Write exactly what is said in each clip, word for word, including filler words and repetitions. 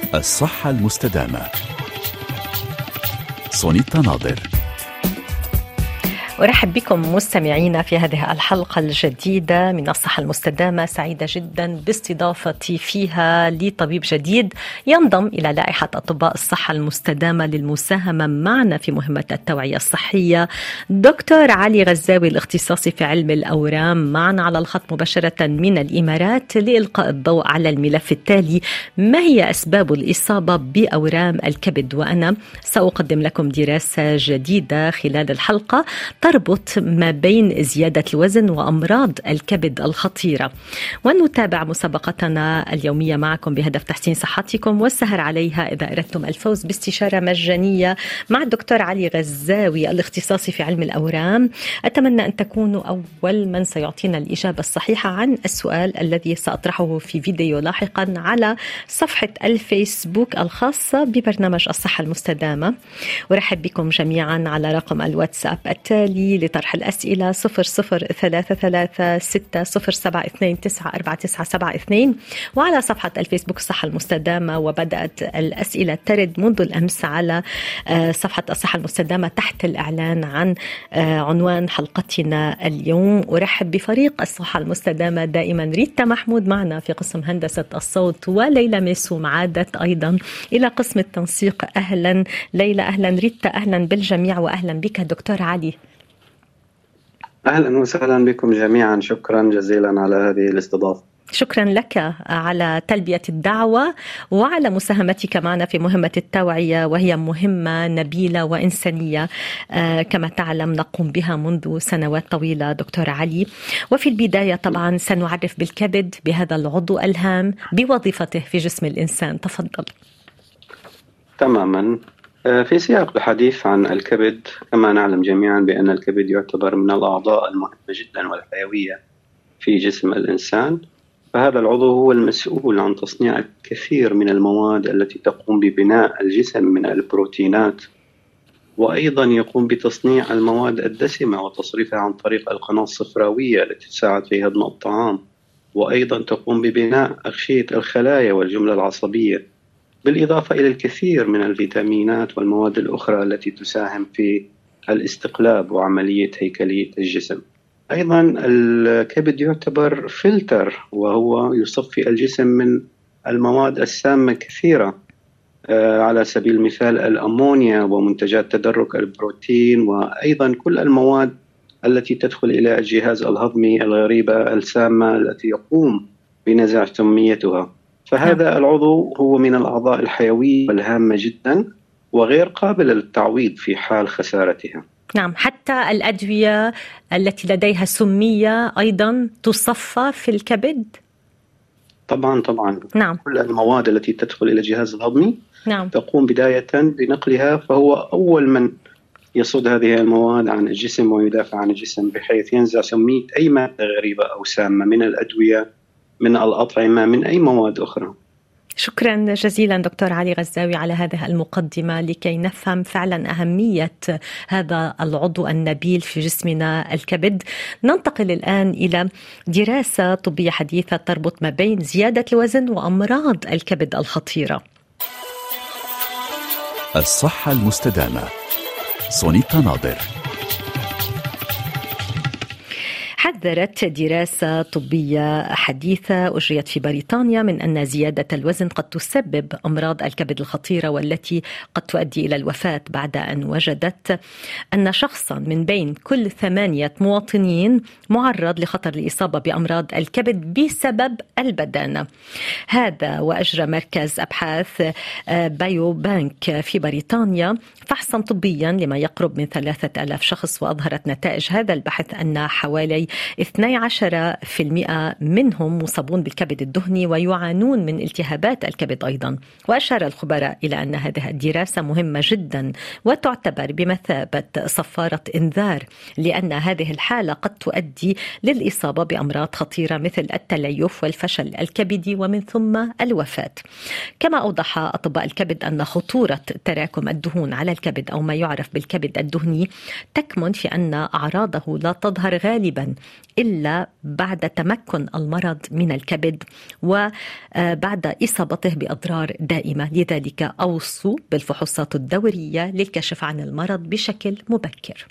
الصحة المستدامة. سونيتا ناظر. أرحب بكم مستمعينا في هذه الحلقة الجديدة من الصحة المستدامة. سعيدة جدا باستضافتي فيها لطبيب جديد ينضم إلى لائحة أطباء الصحة المستدامة للمساهمة معنا في مهمة التوعية الصحية، دكتور علي غزاوي الاختصاصي في علم الأورام، معنا على الخط مباشرة من الإمارات لإلقاء الضوء على الملف التالي: ما هي أسباب الإصابة بأورام الكبد؟ وأنا سأقدم لكم دراسة جديدة خلال الحلقة تربط ما بين زيادة الوزن وأمراض الكبد الخطيرة، ونتابع مسابقتنا اليومية معكم بهدف تحسين صحتكم والسهر عليها إذا أردتم الفوز باستشارة مجانية مع الدكتور علي غزاوي الاختصاصي في علم الأورام. أتمنى أن تكونوا أول من سيعطينا الإجابة الصحيحة عن السؤال الذي سأطرحه في فيديو لاحقا على صفحة الفيسبوك الخاصة ببرنامج الصحة المستدامة. ورحب بكم جميعا على رقم الواتساب التالي لطرح الأسئلة صفر صفر ثلاثة ثلاثة ستة صفر سبعة اثنين تسعة أربعة تسعة سبعة اثنين، وعلى صفحة الفيسبوك الصحة المستدامة. وبدأت الأسئلة ترد منذ الأمس على صفحة الصحة المستدامة تحت الإعلان عن عنوان حلقتنا اليوم. أرحب بفريق الصحة المستدامة دائما: ريتا محمود معنا في قسم هندسة الصوت، وليلى ميسوم عادت أيضا إلى قسم التنسيق. أهلا ليلى. أهلا ريتا. أهلا بالجميع وأهلا بك دكتور علي. أهلا وسهلا بكم جميعا. شكرا جزيلا على هذه الاستضافة. شكرا لك على تلبية الدعوة وعلى مساهمتك معنا في مهمة التوعية، وهي مهمة نبيلة وإنسانية كما تعلم نقوم بها منذ سنوات طويلة دكتور علي. وفي البداية طبعا سنعرف بالكبد، بهذا العضو الهام بوظيفته في جسم الإنسان. تفضل. تماما. في سياق الحديث عن الكبد، كما نعلم جميعا بأن الكبد يعتبر من الأعضاء المهمة جدا والحيوية في جسم الإنسان، فهذا العضو هو المسؤول عن تصنيع الكثير من المواد التي تقوم ببناء الجسم من البروتينات، وأيضا يقوم بتصنيع المواد الدسمة وتصريفها عن طريق القناة الصفراوية التي تساعد في هضم الطعام، وأيضا تقوم ببناء أغشية الخلايا والجملة العصبية، بالإضافة إلى الكثير من الفيتامينات والمواد الأخرى التي تساهم في الاستقلاب وعملية هيكلية الجسم. أيضا الكبد يعتبر فلتر، وهو يصفي الجسم من المواد السامة كثيرة، على سبيل المثال الأمونيا ومنتجات تدرج البروتين، وأيضا كل المواد التي تدخل إلى الجهاز الهضمي الغريبة السامة التي يقوم بنزع سميتها. فهذا العضو هو من الأعضاء الحيوية والهامة جدا وغير قابلة للتعويض في حال خسارتها. نعم، حتى الأدوية التي لديها سمية أيضا تصفى في الكبد؟ طبعا طبعا. نعم. كل المواد التي تدخل إلى الجهاز الهضمي نعم. تقوم بداية بنقلها، فهو أول من يصد هذه المواد عن الجسم ويدافع عن الجسم بحيث ينزع سمية أي مادة غريبة أو سامة من الأدوية، من الأطعمة، من أي مواد أخرى. شكرا جزيلا دكتور علي غزاوي على هذه المقدمة لكي نفهم فعلا أهمية هذا العضو النبيل في جسمنا الكبد. ننتقل الآن إلى دراسة طبية حديثة تربط ما بين زيادة الوزن وأمراض الكبد الخطيرة. الصحة المستدامة. سونيتا ناظر. حذرت دراسة طبية حديثة أجريت في بريطانيا من أن زيادة الوزن قد تسبب أمراض الكبد الخطيرة، والتي قد تؤدي إلى الوفاة، بعد أن وجدت أن شخصا من بين كل ثمانية مواطنين معرض لخطر الإصابة بأمراض الكبد بسبب البدانة. هذا وأجرى مركز أبحاث بايو بانك في بريطانيا فحصا طبيا لما يقرب من ثلاثة آلاف شخص، وأظهرت نتائج هذا البحث أن حوالي اثني عشر بالمئة منهم مصابون بالكبد الدهني ويعانون من التهابات الكبد أيضا. وأشار الخبراء إلى أن هذه الدراسة مهمة جدا وتعتبر بمثابة صفارة إنذار، لأن هذه الحالة قد تؤدي للإصابة بأمراض خطيرة مثل التليف والفشل الكبدي ومن ثم الوفاة. كما أوضح أطباء الكبد أن خطورة تراكم الدهون على الكبد أو ما يعرف بالكبد الدهني تكمن في أن أعراضه لا تظهر غالبا إلا بعد تمكن المرض من الكبد وبعد إصابته بأضرار دائمة. لذلك أوصوا بالفحوصات الدورية للكشف عن المرض بشكل مبكر.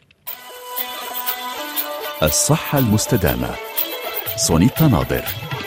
الصحة المستدامة. سونيتا ناظر.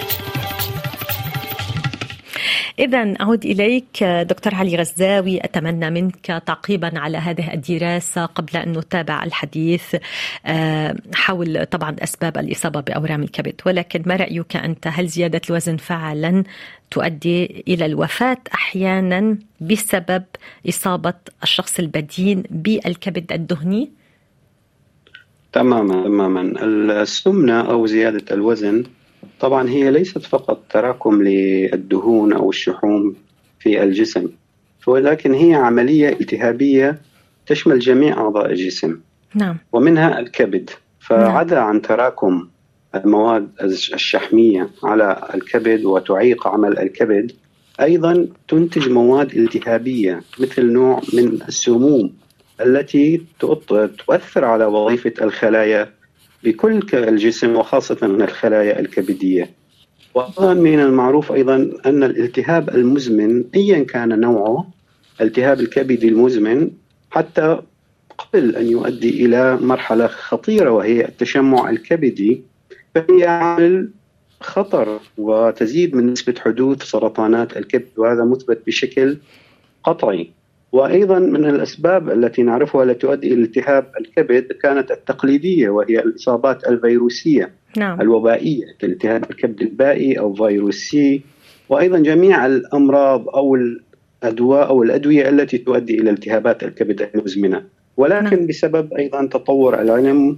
إذن أعود إليك دكتور علي غزاوي، أتمنى منك تعقيبا على هذه الدراسة قبل أن نتابع الحديث حول طبعا أسباب الإصابة بأورام الكبد، ولكن ما رأيك أنت؟ هل زيادة الوزن فعلا تؤدي إلى الوفاة أحيانا بسبب إصابة الشخص البدين بالكبد الدهني؟ تماما تماما. السمنة أو زيادة الوزن طبعا هي ليست فقط تراكم للدهون أو الشحوم في الجسم، ولكن هي عملية التهابية تشمل جميع أعضاء الجسم. نعم. ومنها الكبد. فعدا عن تراكم المواد الشحمية على الكبد وتعيق عمل الكبد، أيضا تنتج مواد التهابية مثل نوع من السموم التي تؤثر على وظيفة الخلايا بكل الجسم وخاصة الخلايا الكبدية. وأيضا من المعروف أيضا أن الالتهاب المزمن أيا كان نوعه، التهاب الكبد المزمن حتى قبل أن يؤدي إلى مرحلة خطيرة وهي التشمع الكبدي، فهي عامل خطر وتزيد من نسبة حدوث سرطانات الكبد، وهذا مثبت بشكل قطعي. وأيضا من الأسباب التي نعرفها التي تؤدي إلى التهاب الكبد كانت التقليدية، وهي الإصابات الفيروسية. نعم. الوبائية كالتهاب الكبد البائي أو فيروس سي، وأيضا جميع الأمراض أو الأدواء أو الأدوية التي تؤدي إلى التهابات الكبد المزمنة. ولكن نعم. بسبب أيضا تطور العلم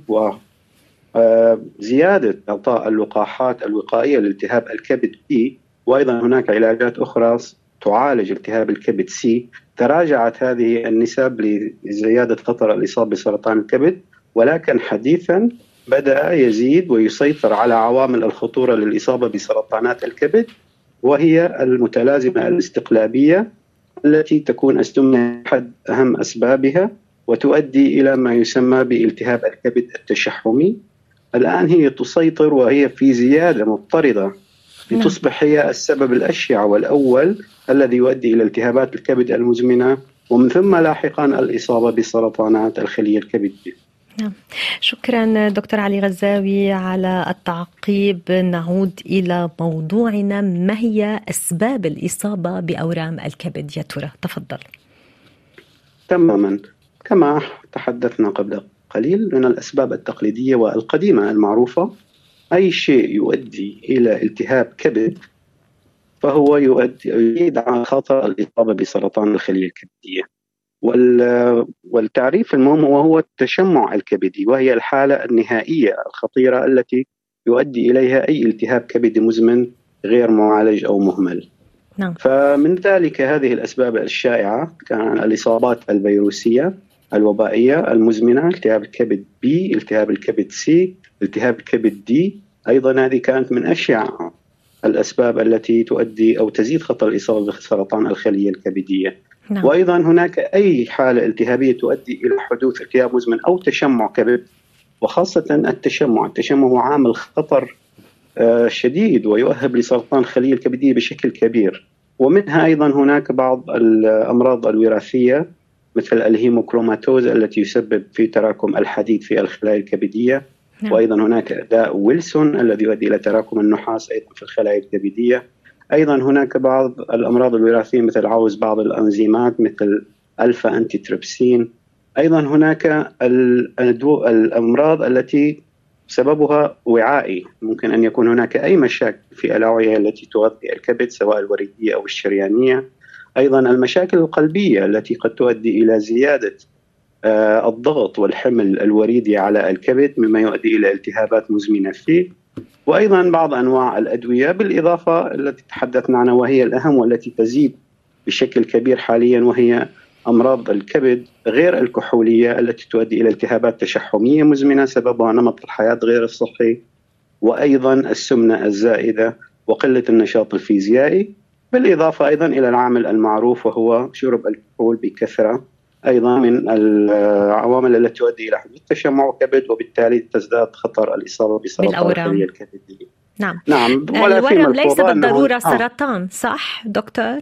وزيادة إعطاء اللقاحات الوقائية لالتهاب الكبد بي، وأيضا هناك علاجات أخرى تعالج التهاب الكبد سي، تراجعت هذه النسب لزيادة خطر الإصابة بسرطان الكبد. ولكن حديثا بدأ يزيد ويسيطر على عوامل الخطورة للإصابة بسرطانات الكبد، وهي المتلازمة الاستقلابية التي تكون السمنة أحد أهم أسبابها وتؤدي إلى ما يسمى بالتهاب الكبد التشحمي. الآن هي تسيطر وهي في زيادة مضطردة لتصبح هي السبب الأشيع والأول الذي يؤدي إلى التهابات الكبد المزمنة، ومن ثم لاحقا الإصابة بسرطانات الخلية الكبدية. نعم. شكرا دكتور علي غزاوي على التعقيب. نعود إلى موضوعنا، ما هي أسباب الإصابة بأورام الكبد يا ترى؟ تفضل. تماما كما تحدثنا قبل قليل، من الأسباب التقليدية والقديمة المعروفة، أي شيء يؤدي إلى التهاب كبد فهو يؤدي على خطر الإصابة بسرطان الخلية الكبدية. والتعريف المهم وهو التشمع الكبدي، وهي الحالة النهائية الخطيرة التي يؤدي إليها أي التهاب كبدي مزمن غير معالج أو مهمل. نعم. فمن ذلك هذه الأسباب الشائعة كان الإصابات الفيروسية الوبائية المزمنة، التهاب الكبد بي، التهاب الكبد سي، التهاب الكبد دي. أيضا هذه كانت من أشيع الأسباب التي تؤدي أو تزيد خطر الإصابة بسرطان الخلية الكبدية. نعم. وأيضا هناك أي حالة التهابية تؤدي إلى حدوث التهاب مزمن أو تشمع كبد، وخاصة التشمع التشمع هو عامل خطر شديد ويؤهب لسرطان الخلية الكبدية بشكل كبير. ومنها أيضا هناك بعض الأمراض الوراثية مثل الهيموكروماتوز التي يسبب في تراكم الحديد في الخلايا الكبدية. نعم. وأيضا هناك داء ويلسون الذي يؤدي إلى تراكم النحاس أيضا في الخلايا الكبدية. أيضا هناك بعض الأمراض الوراثية مثل عوز بعض الأنزيمات مثل ألفا أنتي تريبسين. أيضا هناك الأمراض التي سببها وعائي، ممكن أن يكون هناك أي مشاكل في الأوعية التي تغذي الكبد سواء الوريدية أو الشريانية. أيضا المشاكل القلبية التي قد تؤدي إلى زيادة الضغط والحمل الوريدي على الكبد مما يؤدي إلى التهابات مزمنة فيه. وأيضا بعض أنواع الأدوية بالإضافة التي تحدثنا عنها وهي الأهم والتي تزيد بشكل كبير حاليا، وهي أمراض الكبد غير الكحولية التي تؤدي إلى التهابات تشحمية مزمنة سببها نمط الحياة غير الصحي، وأيضا السمنة الزائدة وقلة النشاط الفيزيائي، بالإضافة أيضا إلى العامل المعروف وهو شرب الكحول بكثرة أيضا من العوامل التي تؤدي إلى حدوث تشمع الكبد، وبالتالي تزداد خطر الإصابة بسرطان الخلية الكبدية. نعم. نعم. ولا الورم ليس بالضرورة آه. سرطان، صح دكتور؟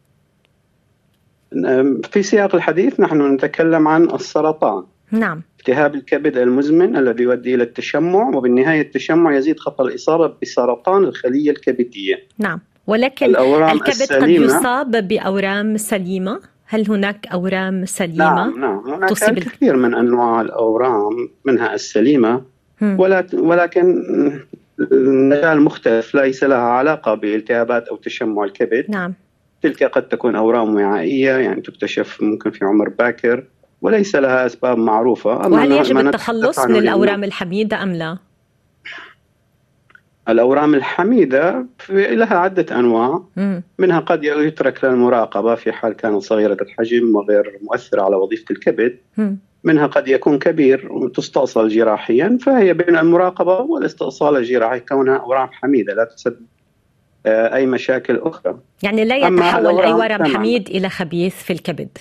في سياق الحديث نحن نتكلم عن السرطان. نعم. التهاب الكبد المزمن الذي يؤدي إلى التشمع، وبالنهاية التشمع يزيد خطر الإصابة بسرطان الخلية الكبدية. نعم. ولكن الكبد السليمة قد يصاب بأورام سليمة. هل هناك أورام سليمة؟ نعم نعم هناك تصيب الكثير من أنواع الأورام منها السليمة، ولكن المجال مختلف ليس لها علاقة بالتهابات أو تشمع الكبد. نعم. تلك قد تكون أورام وعائية، يعني تكتشف ممكن في عمر باكر وليس لها أسباب معروفة. وهل يجب التخلص من الأورام الحميدة أم لا؟ الأورام الحميدة لها عدة أنواع، م. منها قد يترك للمراقبة في حال كانت صغيرة الحجم وغير مؤثرة على وظيفة الكبد، م. منها قد يكون كبير وتستأصل جراحيا، فهي بين المراقبة والاستئصال الجراحي كونها أورام حميدة لا تسبب أي مشاكل أخرى. يعني لا يتحول أي ورم حميد إلى خبيث في الكبد؟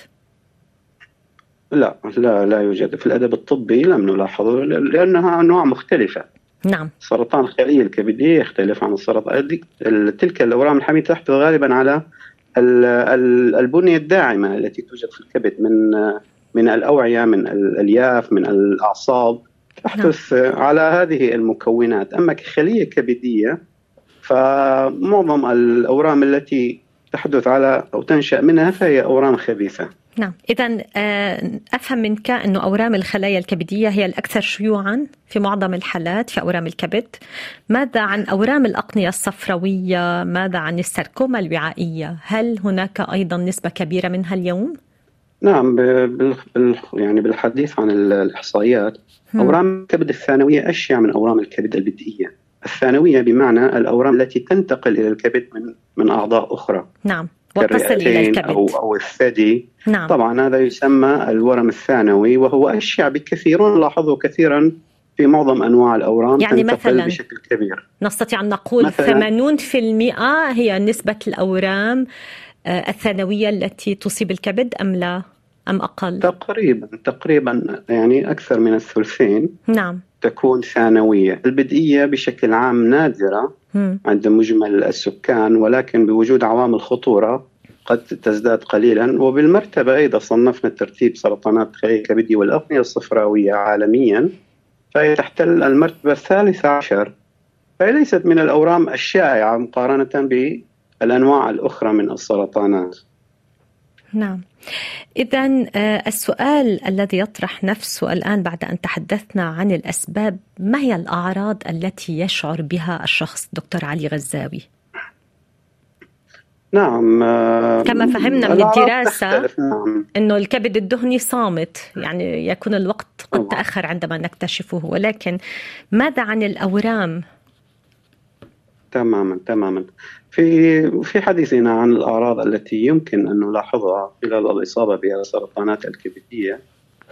لا لا لا يوجد في الأدب الطبي، لم نلاحظه لأنها أنواع مختلفة. نعم. سرطان الخلية الكبدية يختلف عن السرطان. تلك الأورام الحميدة تحدث غالبا على البنية الداعمة التي توجد في الكبد من من الأوعية، من الألياف، من الأعصاب، تحدث نعم. على هذه المكونات. أما كخلية كبدية فمعظم الأورام التي تحدث على أو تنشأ منها فهي أورام خبيثة. نعم. إذن أفهم منك أن أورام الخلايا الكبدية هي الأكثر شيوعا في معظم الحالات في أورام الكبد. ماذا عن أورام الأقنية الصفراوية؟ ماذا عن الساركوما الوعائية؟ هل هناك أيضا نسبة كبيرة منها اليوم؟ نعم. بال... يعني بالحديث عن الإحصائيات، أورام الكبد الثانوية أشيع من أورام الكبد البدئية. الثانوية بمعنى الأورام التي تنتقل إلى الكبد من من أعضاء أخرى. نعم. وتصل إلى الكبد أو, أو الثدي. نعم. طبعا هذا يسمى الورم الثانوي، وهو أشيع بكثير ونلاحظه كثيرا في معظم أنواع الأورام. يعني تنتقل مثلا بشكل كبير. نستطيع أن نقول ثمانين بالمئة هي نسبة الأورام الثانوية التي تصيب الكبد أم لا أم أقل؟ تقريبا تقريبا يعني أكثر من الثلثين. نعم. تكون ثانوية. البدئية بشكل عام نادرة م. عند مجمل السكان، ولكن بوجود عوامل خطورة قد تزداد قليلا. وبالمرتبة أيضا صنفنا ترتيب سرطانات الخلية الكبدية والأقنية الصفراوية عالميا، فهي تحتل المرتبة الثالثة عشر، فهي ليست من الأورام الشائعة مقارنة بالأنواع الأخرى من السرطانات. نعم. إذن السؤال الذي يطرح نفسه الآن بعد أن تحدثنا عن الأسباب، ما هي الأعراض التي يشعر بها الشخص دكتور علي غزاوي؟ نعم. كما فهمنا من الدراسة نعم. أنه الكبد الدهني صامت، يعني يكون الوقت قد تأخر عندما نكتشفه، ولكن ماذا عن الأورام؟ تماما تماما. في في حديثنا عن الأعراض التي يمكن أن نلاحظها خلال الإصابة بالسرطانات الكبدية،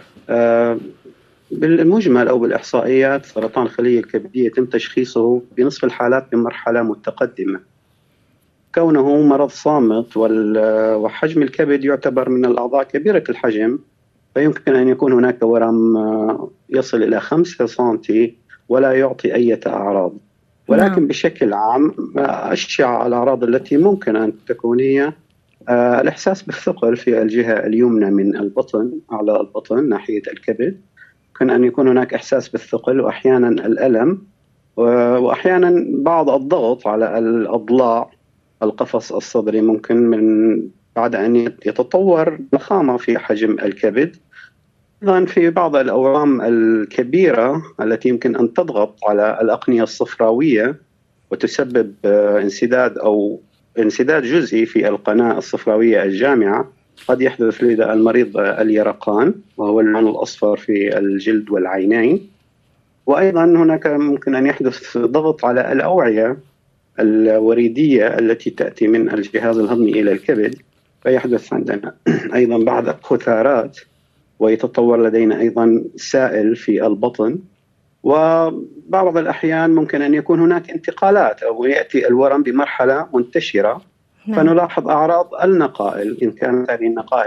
بالمجمل أو بالإحصائيات سرطان الخلية الكبدية يتم تشخيصه بنصف الحالات بمرحلة متقدمة. كونه مرض صامت وحجم الكبد يعتبر من الأعضاء كبيرة الحجم، فيمكن أن يكون هناك ورم يصل إلى خمسة سنتي ولا يعطي أي أعراض. ولكن نعم. بشكل عام أشيع الأعراض التي ممكن أن تكون هي الإحساس بالثقل في الجهة اليمنى من البطن، أعلى البطن ناحية الكبد. يمكن أن يكون هناك إحساس بالثقل، وأحيانا الألم، وأحيانا بعض الضغط على الأضلاع القفص الصدري، ممكن من بعد أن يتطور ضخامة في حجم الكبد. أيضا في بعض الأورام الكبيرة التي يمكن أن تضغط على الأقنية الصفراوية وتسبب انسداد أو انسداد جزئي في القناة الصفراوية الجامعة، قد يحدث لدى المريض اليرقان وهو اللون الأصفر في الجلد والعينين. وأيضا هناك ممكن أن يحدث ضغط على الأوعية الوريدية التي تأتي من الجهاز الهضمي إلى الكبد، فيحدث عندنا أيضا بعض الخثارات، ويتطور لدينا أيضا سائل في البطن. وبعض الأحيان ممكن أن يكون هناك انتقالات أو يأتي الورم بمرحلة منتشرة، نعم. فنلاحظ أعراض النقائل إن كانت هذه النقائل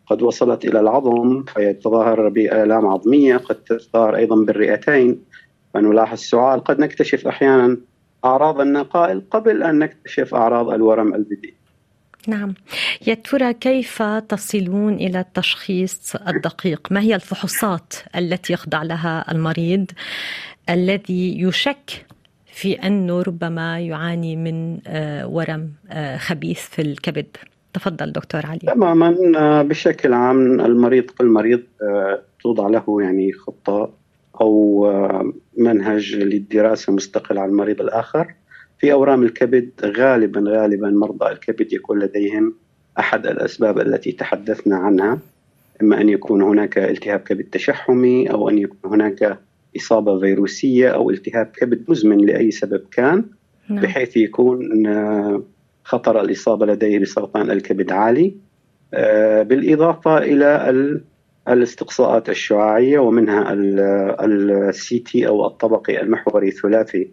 قد وصلت إلى العظم فيتظاهر بآلام عظمية، قد تتظاهر أيضا بالرئتين فنلاحظ سعال، قد نكتشف أحيانا أعراض النقائل قبل أن نكتشف أعراض الورم البديل. نعم، يا ترى كيف تصلون إلى التشخيص الدقيق؟ ما هي الفحوصات التي يخضع لها المريض الذي يشك في أنه ربما يعاني من ورم خبيث في الكبد؟ تفضل دكتور علي. تماما، بشكل عام المريض كل مريض توضع له يعني خطة أو منهج للدراسة مستقل عن المريض الآخر. في أورام الكبد غالبا غالبا مرضى الكبد يكون لديهم أحد الأسباب التي تحدثنا عنها، إما أن يكون هناك التهاب كبد تشحمي، أو أن يكون هناك إصابة فيروسية، أو التهاب كبد مزمن لأي سبب كان، بحيث يكون خطر الإصابة لديه بسرطان الكبد عالي، بالإضافة إلى الاستقصاءات الشعاعية ومنها السي تي أو الطبقي المحوري ثلاثي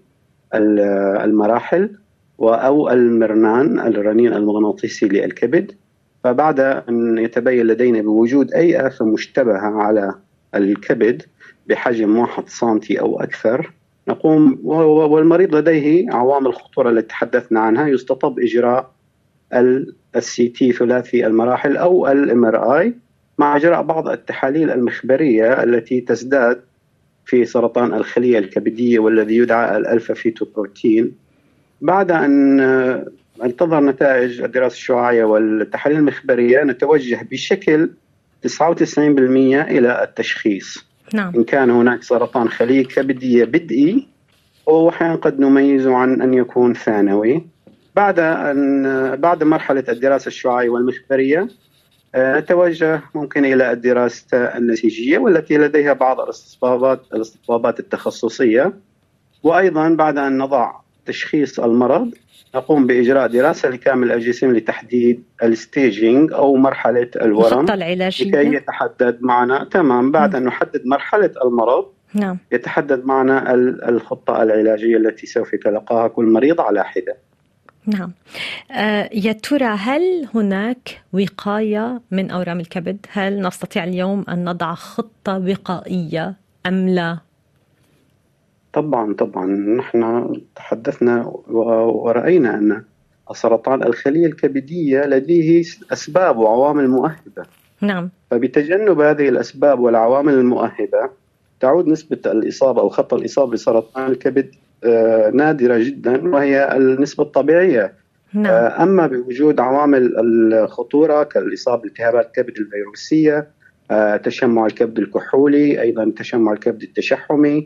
المراحل، أو المرنان الرنين المغناطيسي للكبد. فبعد أن يتبين لدينا بوجود أي آفة مشتبهة على الكبد بحجم واحد سنتي أو أكثر، نقوم والمريض لديه عوامل الخطورة التي تحدثنا عنها، يستطب إجراء السي تي ثلاثي المراحل أو الام ار اي مع إجراء بعض التحاليل المخبرية التي تزداد في سرطان الخلية الكبدية والذي يدعى الألفا فيتوبروتين. بعد أن انتظر نتائج الدراسة الشعاعية والتحاليل المخبرية نتوجه بشكل تسعة وتسعين بالمئة إلى التشخيص. نعم. إن كان هناك سرطان خلية كبدية بدئي، وأحيانا قد نميز عن أن يكون ثانوي. بعد أن بعد مرحلة الدراسة الشعاعية والمخبرية نتوجه ممكن إلى الدراسة النسيجية والتي لديها بعض الاستطبابات الاستطبابات التخصصية. وأيضا بعد أن نضع تشخيص المرض نقوم بإجراء دراسة لكامل الجسم لتحديد الستيجينج أو مرحلة الورم، الخطة العلاجية لكي يتحدد معنا تمام بعد أن نحدد مرحلة المرض. نعم. يتحدد معنا الخطة العلاجية التي سوف يتلقاها كل مريض على حدة. نعم. آه يا ترى هل هناك وقاية من أورام الكبد؟ هل نستطيع اليوم أن نضع خطة وقائية أم لا؟ طبعا طبعا نحن تحدثنا ورأينا أن سرطان الخلية الكبدية لديه أسباب وعوامل مؤهبة. نعم. فبتجنب هذه الأسباب والعوامل المؤهبة تعود نسبة الإصابة أو خطر الإصابة بسرطان الكبد نادرة جدا، وهي النسبة الطبيعية. نعم. أما بوجود عوامل الخطورة كالإصابة بالتهابات الكبد الفيروسية، تشمع الكبد الكحولي، أيضا تشمع الكبد التشحمي،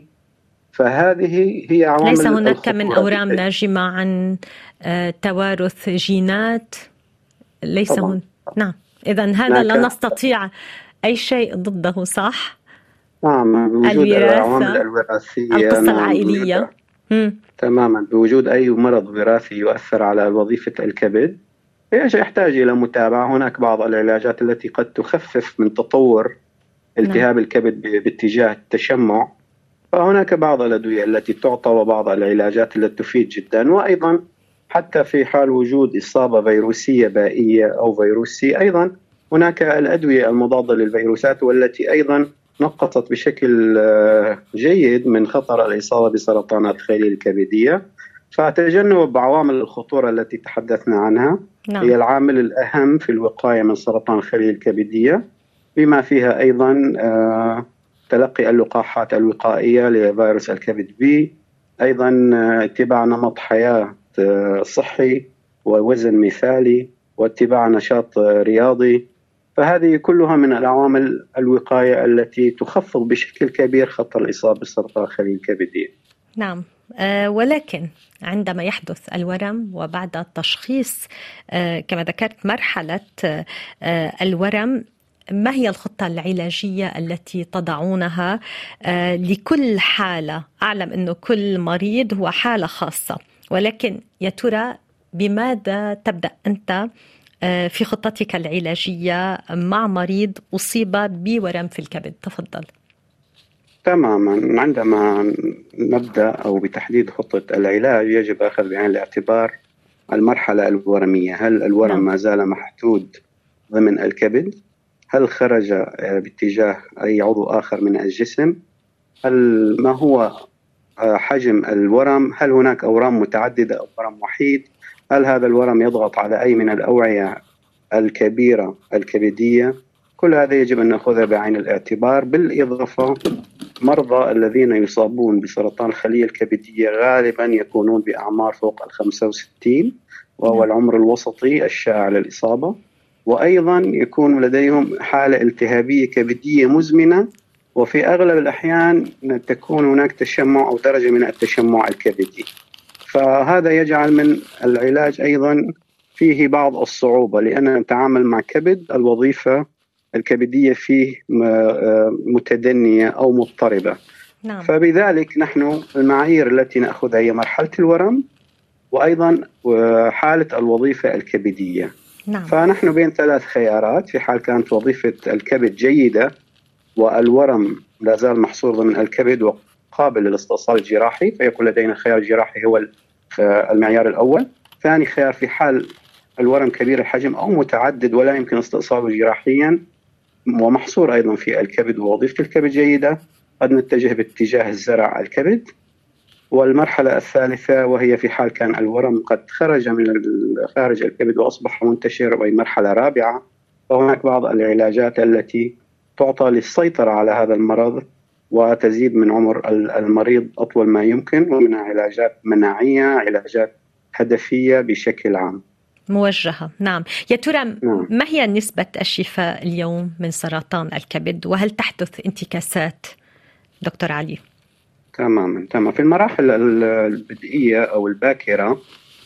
فهذه هي عوامل. ليس هناك من أورام ناجمة عن توارث جينات؟ ليس هن... نعم. إذن هذا لا نستطيع أي شيء ضده، صح؟ نعم، بوجود العوامل الوراثية، القصة نعم. العائلية. تماما، بوجود أي مرض وراثي يؤثر على وظيفة الكبد يحتاج إلى متابعة. هناك بعض العلاجات التي قد تخفف من تطور التهاب الكبد باتجاه التشمع، فهناك بعض الأدوية التي تعطى وبعض العلاجات التي تفيد جدا. وأيضا حتى في حال وجود إصابة فيروسية بائية أو فيروسي، أيضا هناك الأدوية المضادة للفيروسات والتي أيضا نقصت بشكل جيد من خطر الإصابة بسرطانات الخلية الكبدية. فتجنب عوامل الخطورة التي تحدثنا عنها نعم. هي العامل الأهم في الوقاية من سرطان الخلية الكبدية، بما فيها أيضا تلقي اللقاحات الوقائية لفيروس الكبد بي، أيضا اتباع نمط حياة صحي ووزن مثالي واتباع نشاط رياضي. فهذه كلها من العوامل الوقاية التي تخفض بشكل كبير خطر الإصابة بسرطان الخلية الكبدية. نعم. أه ولكن عندما يحدث الورم وبعد التشخيص أه كما ذكرت مرحلة أه الورم، ما هي الخطة العلاجية التي تضعونها أه لكل حالة؟ أعلم أنه كل مريض هو حالة خاصة، ولكن يا ترى بماذا تبدأ أنت في خطتك العلاجية مع مريض أصيب بورم في الكبد؟ تفضل. تماما، عندما نبدأ أو بتحديد خطة العلاج يجب أخذ بعين الاعتبار المرحلة الورمية. هل الورم نعم. ما زال محدود ضمن الكبد هل خرج باتجاه أي عضو آخر من الجسم؟ هل ما هو حجم الورم؟ هل هناك أورام متعددة أو ورم وحيد؟ هل هذا الورم يضغط على أي من الأوعية الكبيرة الكبدية؟ كل هذا يجب أن نأخذها بعين الاعتبار. بالإضافة مرضى الذين يصابون بسرطان الخلية الكبدية غالبا يكونون بأعمار فوق الخمسة وستين، وهو العمر الوسطي الشائع للإصابة، وأيضا يكون لديهم حالة التهابية كبدية مزمنة، وفي أغلب الأحيان تكون هناك تشمع أو درجة من التشمع الكبدي. فهذا يجعل من العلاج أيضا فيه بعض الصعوبة، لأننا نتعامل مع كبد الوظيفة الكبدية فيه متدنية أو مضطربة. نعم. فبذلك نحن المعايير التي نأخذها هي مرحلة الورم وأيضا حالة الوظيفة الكبدية. نعم. فنحن بين ثلاث خيارات. في حال كانت وظيفة الكبد جيدة والورم لا زال محصور ضمن الكبد وقابل للاستئصال الجراحي، فيكون لدينا الخيار الجراحي هو المعيار الأول. ثاني خيار في حال الورم كبير الحجم أو متعدد ولا يمكن استئصاله جراحيا ومحصور أيضا في الكبد ووظيفة الكبد جيدة، قد نتجه باتجاه الزرع الكبد. والمرحلة الثالثة وهي في حال كان الورم قد خرج من خارج الكبد وأصبح منتشر، وهي مرحلة رابعة، فهناك بعض العلاجات التي تعطى للسيطرة على هذا المرض وتزيد من عمر المريض أطول ما يمكن، ومنها علاجات مناعية، علاجات هدفية بشكل عام موجهة. نعم. يا ترى نعم. ما هي نسبة الشفاء اليوم من سرطان الكبد، وهل تحدث انتكاسات دكتور علي؟ تماما تمام. في المراحل البدئية أو الباكرة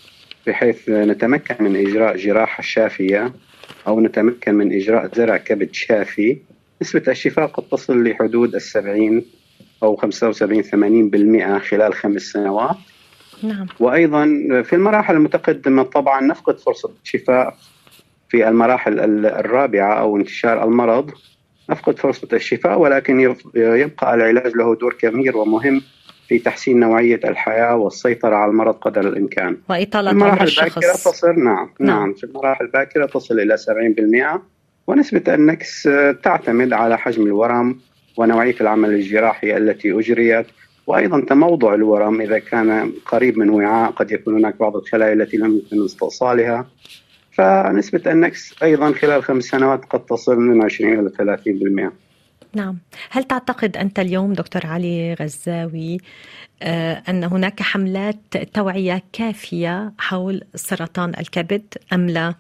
بحيث نتمكن من إجراء جراحة شافية أو نتمكن من إجراء زرع كبد شافي، نسبة الشفاء قد تصل لحدود السبعين أو خمسة وسبعين ثمانين بالمئة خلال خمس سنوات. نعم. وأيضا في المراحل المتقدمة طبعا نفقد فرصة الشفاء. في المراحل الرابعة أو انتشار المرض نفقد فرصة الشفاء، ولكن يبقى العلاج له دور كبير ومهم في تحسين نوعية الحياة والسيطرة على المرض قدر الإمكان. وإطالة عمر الشخص. تصل نعم نعم, نعم. في المراحل الباكرة تصل إلى سبعين بالمئة، ونسبة النكس تعتمد على حجم الورم ونوعية العمل الجراحي التي أجريت، وأيضا تموضع الورم. إذا كان قريب من وعاء قد يكون هناك بعض الخلايا التي لم يمكن استئصالها، فنسبة النكس أيضا خلال خمس سنوات قد تصل من عشرين إلى ثلاثين بالمئة. نعم. هل تعتقد أنت اليوم دكتور علي غزاوي أن هناك حملات توعية كافية حول سرطان الكبد أم لا؟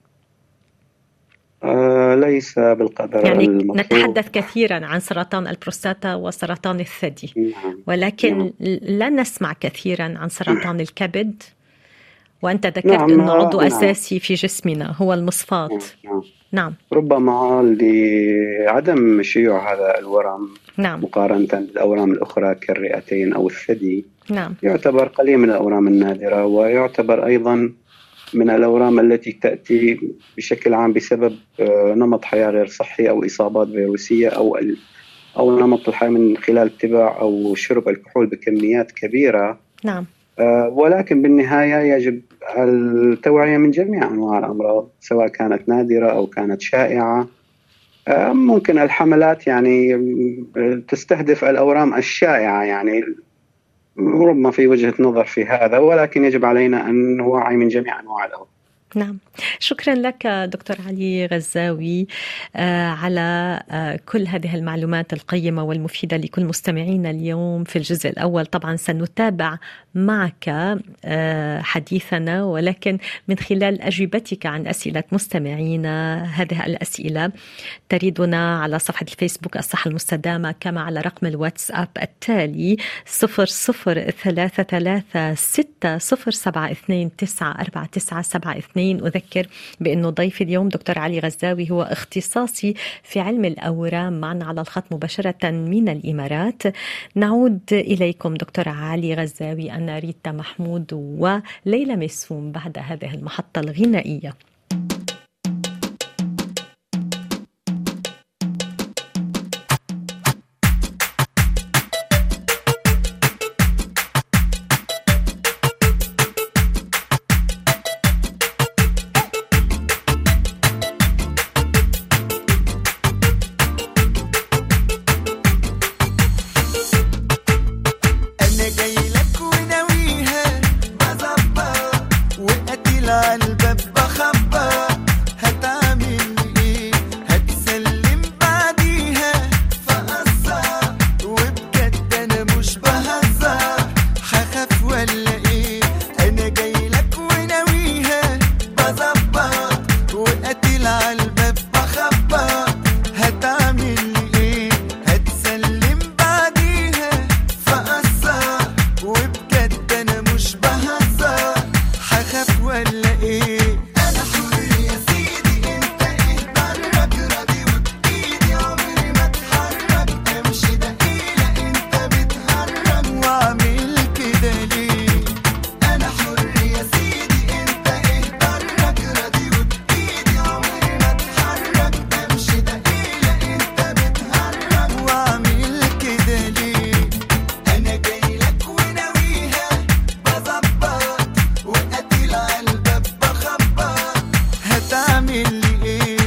آه ليس بالقدر يعني المطلوب. نتحدث كثيرا عن سرطان البروستاتا وسرطان الثدي. نعم. ولكن نعم. لا نسمع كثيرا عن سرطان الكبد، وأنت ذكرت نعم. أنه عضو نعم. أساسي في جسمنا هو المصفاة. نعم. نعم. ربما لعدم شيوع هذا الورم نعم. مقارنة بالأورام الأخرى كالرئتين أو الثدي نعم. يعتبر قليل من الأورام النادرة، ويعتبر أيضا من الأورام التي تأتي بشكل عام بسبب نمط حياة غير صحي أو إصابات فيروسية أو أو نمط الحياة من خلال اتباع أو شرب الكحول بكميات كبيرة. نعم. ولكن بالنهاية يجب التوعية من جميع أنواع الأمراض سواء كانت نادرة أو كانت شائعة. ممكن الحملات يعني تستهدف الأورام الشائعة، يعني ربما في وجهة نظر في هذا، ولكن يجب علينا أن نوعي من جميع أنواع الأورام. نعم. شكرا لك دكتور علي غزاوي على كل هذه المعلومات القيمة والمفيدة لكل مستمعينا اليوم في الجزء الأول. طبعا سنتابع معك حديثنا، ولكن من خلال أجوبتك عن أسئلة مستمعينا. هذه الأسئلة تريدنا على صفحة الفيسبوك الصحة المستدامة، كما على رقم الواتساب التالي صفر صفر ثلاثة ثلاثة ستة صفر سبعة اثنين تسعة أربعة تسعة سبعة اثنين. أذكر بأنه ضيف اليوم دكتور علي غزاوي هو اختصاصي في علم الأورام، معنا على الخط مباشرة من الإمارات. نعود إليكم دكتور علي غزاوي، أنا ريتا محمود وليلى ميسوم بعد هذه المحطة الغنائية. عالباب بخبط، هتعمل ايه؟ هتسلم بعديها فقصر، وبجد انا مش بهزر، هخاف ولا ايه؟ انا جايلك وناويها بظبط، وقتل عالباب بخبط، هتعمل ايه؟ هتسلم بعديها فقصر، وبجد انا مش بهزر، هخاف ولا ايه؟ انا حر يا سيدي، انت ايه ضرك؟ راضي وبايدي عمري ما اتحرك، امشي دقيقة انت بتهرج، واعمل كده ليه؟ انا حر يا سيدي، انت ايه ضرك؟ راضي وبايدي عمري ما اتحرك، امشي دقيقة انت بتهرج، واعمل كده ليه؟ انا جايلك وناويها بظبط، وقتل عالباب بخبط، هتعمل لي ايه؟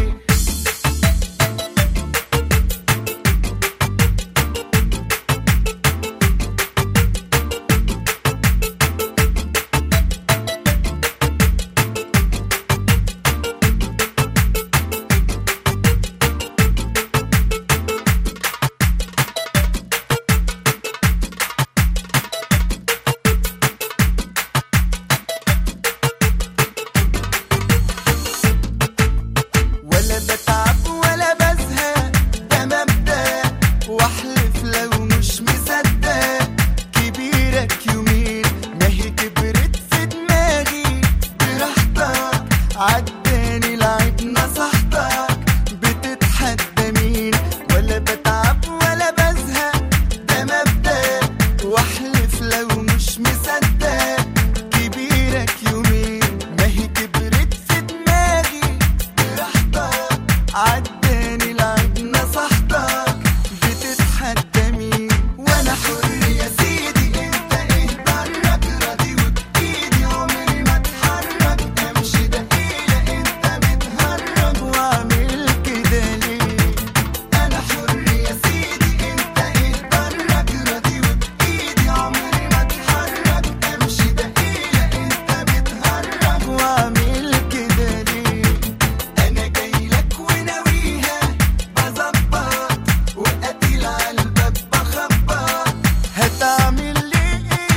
ولا بتعب ولا بزهق، ده مبدأ، واحلف لو مش مصدق، كبيرك يومين ما هي كبرت في دماغي، براحتك عداني لعب نصحتك، بتتحدى مين؟ ولا بتعب ولا بزهق، ده مبدأ، واحلف لو مش مصدق، كبيرك يومين ما هي كبرت في دماغي، براحتك عداني لعب نصحتك، بتتحدى مين؟ وانا حر يا سيدي، انت ايه ضرك؟ راضي وبايدي عمري ما اتحرك، امشي دقيقة انت بتهرج، واعمل كده ليه؟ انا حر يا سيدي، انت ايه ضرك؟ راضي وبايدي عمري ما اتحرك، امشي دقيقة انت بتهرج، واعمل كده ليه؟ انا جايلك وناويها بظبط، وقتل عالباب بخبط، هتعمل لي ايه؟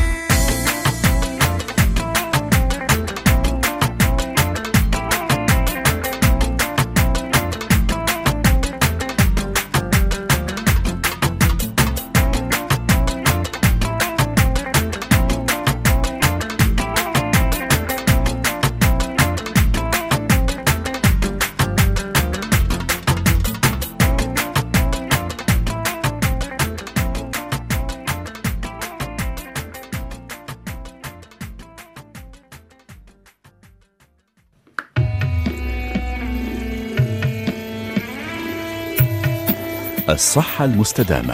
الصحة المستدامة.